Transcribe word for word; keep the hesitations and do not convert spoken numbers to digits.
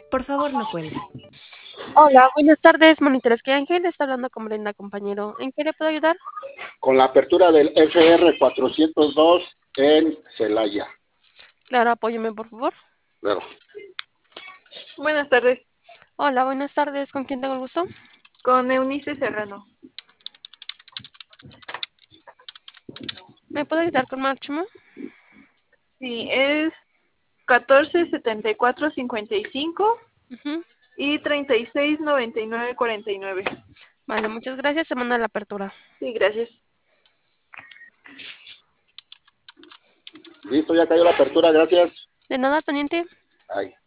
Por favor, no cuelgue. Hola, buenas tardes, monitores que Ángel está hablando con Brenda, compañero. ¿En qué le puedo ayudar? Con la apertura del F R cuatrocientos dos en Celaya. Claro, apóyeme, por favor. Claro. Buenas tardes, Hola, buenas tardes. ¿Con quién tengo el gusto? con Eunice Serrano. ¿Me puede ayudar con Máximo? Sí, es catorce setenta y cuatro cincuenta y cinco Ujú. y treinta y seis noventa y nueve cuarenta y nueve. Vale, muchas gracias. Se manda la apertura. Sí, gracias. Listo, ya cayó la apertura, gracias. De nada, teniente. Ay.